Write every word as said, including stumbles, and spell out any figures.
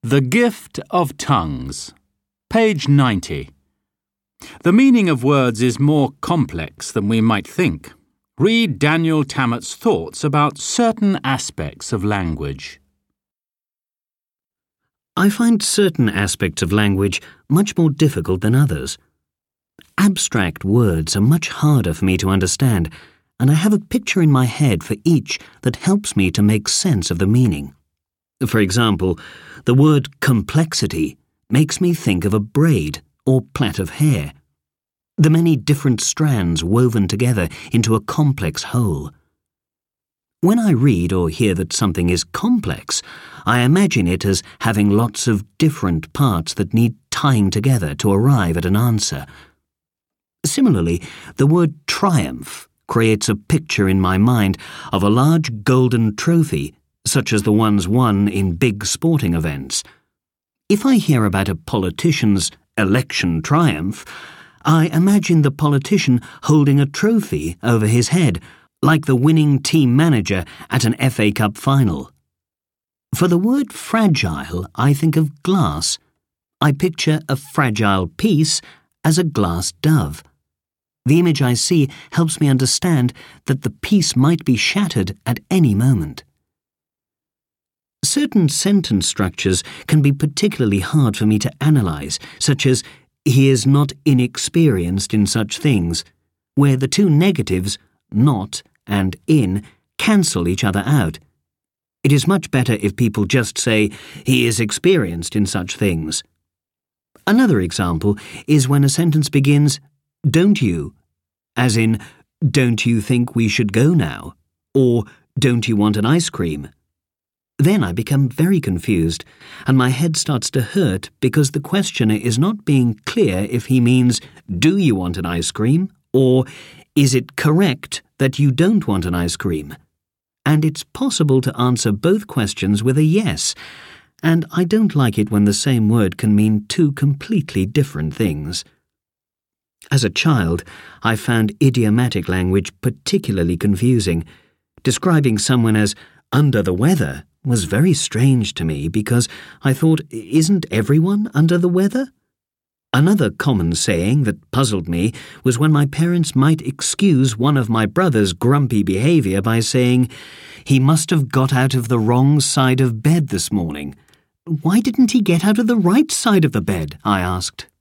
The Gift of Tongues, page ninety. The meaning of words is more complex than we might think. Read Daniel Tammet's thoughts about certain aspects of language. I find certain aspects of language much more difficult than others. Abstract words are much harder for me to understand, and I have a picture in my head for each that helps me to make sense of the meaning. For example, the word complexity makes me think of a braid or plait of hair, the many different strands woven together into a complex whole. When I read or hear that something is complex, I imagine it as having lots of different parts that need tying together to arrive at an answer. Similarly, the word triumph creates a picture in my mind of a large golden trophy, such as the ones won in big sporting events. If I hear about a politician's election triumph, I imagine the politician holding a trophy over his head, like the winning team manager at an F A Cup final. For the word fragile, I think of glass. I picture a fragile piece as a glass dove. The image I see helps me understand that the piece might be shattered at any moment. Certain sentence structures can be particularly hard for me to analyze, such as, he is not inexperienced in such things, where the two negatives, not and in, cancel each other out. It is much better if people just say, he is experienced in such things. Another example is when a sentence begins, don't you, as in, don't you think we should go now, or don't you want an ice cream? Then I become very confused, and my head starts to hurt because the questioner is not being clear if he means, do you want an ice cream, or is it correct that you don't want an ice cream? And it's possible to answer both questions with a yes, and I don't like it when the same word can mean two completely different things. As a child, I found idiomatic language particularly confusing. Describing someone as under the weather was very strange to me because I thought, isn't everyone under the weather? Another common saying that puzzled me was when my parents might excuse one of my brother's grumpy behavior by saying, he must have got out of the wrong side of bed this morning. Why didn't he get out of the right side of the bed? I asked.